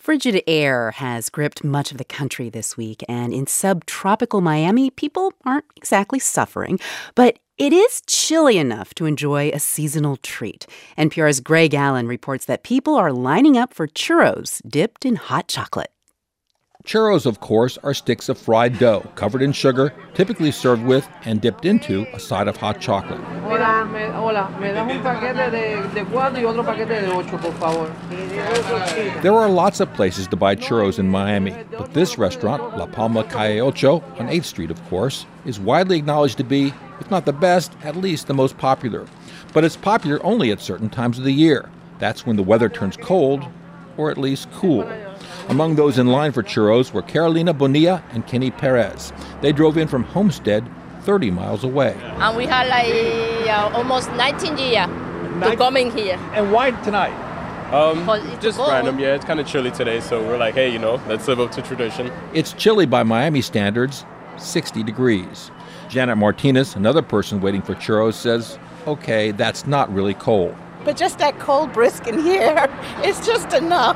Frigid air has gripped much of the country this week, and in subtropical Miami, people aren't exactly suffering. But it is chilly enough to enjoy a seasonal treat. NPR's Greg Allen reports that people are lining up for churros dipped in hot chocolate. Churros, of course, are sticks of fried dough covered in sugar, typically served with and dipped into a side of hot chocolate. Hola, me das un paquete de 4 y otro paquete de 8, por favor. There are lots of places to buy churros in Miami, but this restaurant, La Palma Calle Ocho, on 8th Street, of course, is widely acknowledged to be, if not the best, at least the most popular. But it's popular only at certain times of the year. That's when the weather turns cold, or at least cool. Among those in line for churros were Carolina Bonilla and Kenny Perez. They drove in from Homestead, 30 miles away. And we had almost 19 years to coming here. And why tonight? Just random, yeah. It's kind of chilly today, so we're like, hey, let's live up to tradition. It's chilly by Miami standards, 60 degrees. Janet Martinez, another person waiting for churros, says, okay, that's not really cold. But just that cold brisk in here is just enough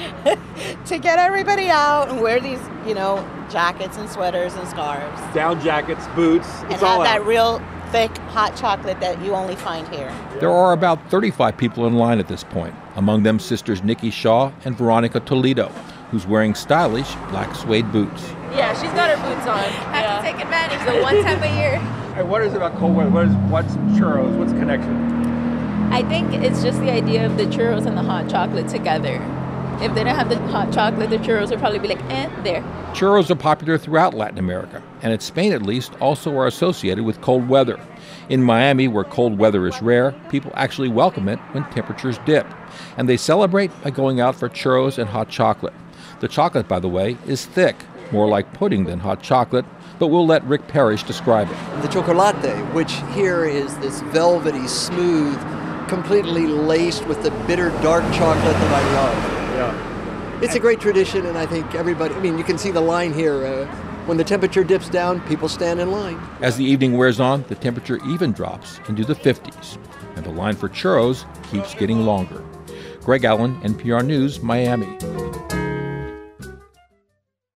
to get everybody out and wear these, jackets and sweaters and scarves. Down jackets, boots, and have that real thick hot chocolate that you only find here. There are about 35 people in line at this point, among them sisters Nikki Shaw and Veronica Toledo, who's wearing stylish black suede boots. Yeah, she's got her boots on. Have to take advantage the one time a year. And what is it about cold weather? What's churros? What's the connection? I think it's just the idea of the churros and the hot chocolate together. If they don't have the hot chocolate, the churros would probably be like, there. Churros are popular throughout Latin America, and in Spain at least, also are associated with cold weather. In Miami, where cold weather is rare, people actually welcome it when temperatures dip. And they celebrate by going out for churros and hot chocolate. The chocolate, by the way, is thick, more like pudding than hot chocolate, but we'll let Rick Parrish describe it. The chocolate, which here is this velvety, smooth, completely laced with the bitter dark chocolate that I love. Yeah. It's a great tradition, and I think everybody, you can see the line here. When the temperature dips down, people stand in line. As the evening wears on, the temperature even drops into the 50s, and the line for churros keeps getting longer. Greg Allen, NPR News, Miami.